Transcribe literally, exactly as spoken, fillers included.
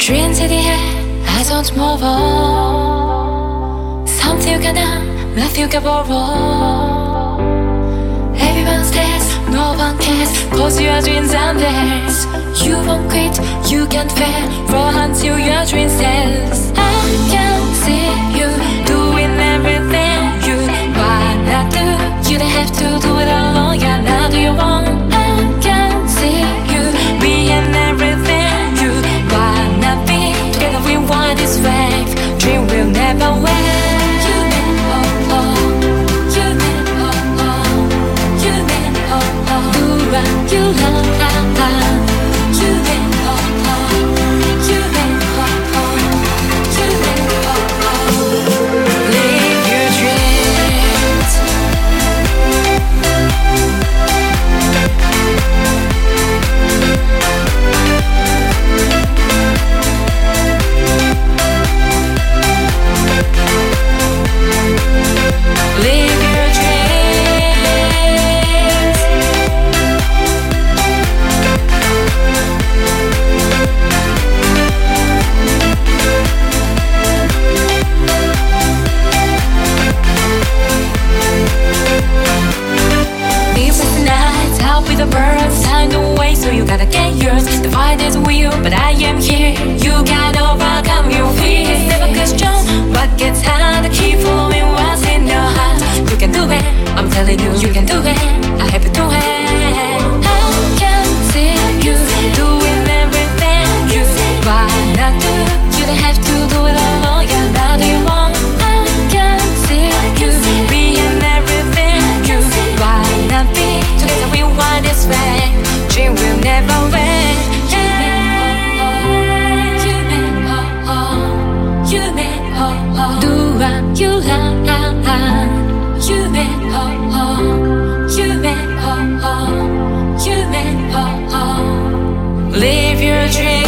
dreams in the air, I don't move on. Something can done, nothing can borrow. Everyone stares, no one cares, cause your dreams are theirs. You won't quit, you can't fail, run until your dream says I can see you doing everything you wanna do. You don't have to do it alone, yeah, now do you want? I can see you being everything you wanna be. Together we want this wave, dream will never wait. You never, oh, oh. You never, oh, oh. You never, oh, oh. Do what you love, ah, ah. You never, oh, oh. You never, oh, oh. You never, oh, oh. Live your dreams. Live your dreams. Deep with the night, out with the birds, time away, so you gotta get yours. The fight is real, but I am here. You gotta overcome your fears. Never question what gets hard. Keep following what's in your heart. You can do it, I'm telling you, you can do it. I have to do it. I can see you doing everything you wanna do. You don't have to do it alone, yeah, now do you want? I can see you being everything you wanna be. Together we want this way, dream will never wait. You make oh oh, you make oh oh. Do what you love. You make oh oh, you make oh oh, you make oh oh. Live your dream.